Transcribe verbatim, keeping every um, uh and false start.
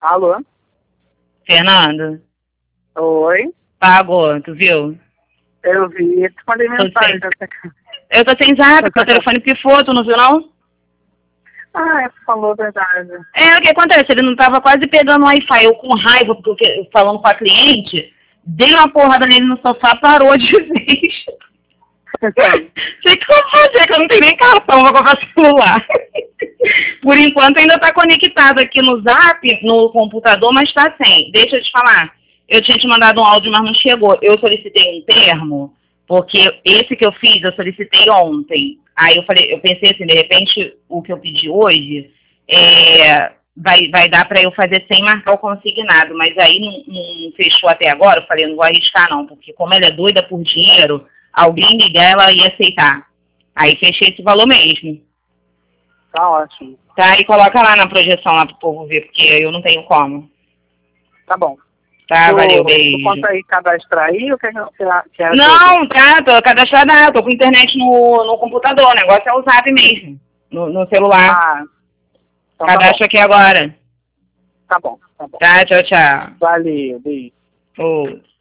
Alô? Fernando? Oi? Pagou, tu viu? Eu vi, tu mandei mensagem. Eu tô sem zap, porque o telefone pifou, tu não viu não? Ah, você falou a verdade. É, o que acontece? Ele não tava quase pegando o Wi-Fi. Eu com raiva, porque falando com a cliente, dei uma porrada nele no sofá, parou de vez. Sei que eu vou fazer, que eu não tenho nem cartão pra comprar celular. Por enquanto ainda tá conectado aqui no Zap, no computador, mas tá sem. Deixa eu te falar. Eu tinha te mandado um áudio, mas não chegou. Eu solicitei um termo, porque esse que eu fiz, eu solicitei ontem. Aí eu falei, eu pensei assim, de repente, o que eu pedi hoje é, vai, vai dar para eu fazer sem marcar o consignado, mas aí não, não fechou até agora. Eu falei, não vou arriscar não, porque como ela é doida por dinheiro, alguém ligar, ela ia aceitar. Aí fechei esse valor mesmo. Tá ótimo. Tá, e coloca lá na projeção lá pro povo ver, porque eu não tenho como. Tá bom. Tá, tu, valeu, beijo. Tu consegue cadastrar aí ou quer que você quer Não, tá, tô cadastrada, tô com internet no, no computador, o negócio é o Zap mesmo, no, no celular. Ah, então Cadastro tá aqui agora. Tá bom, tá bom. Tá, tchau, tchau. Valeu, beijo. Ô.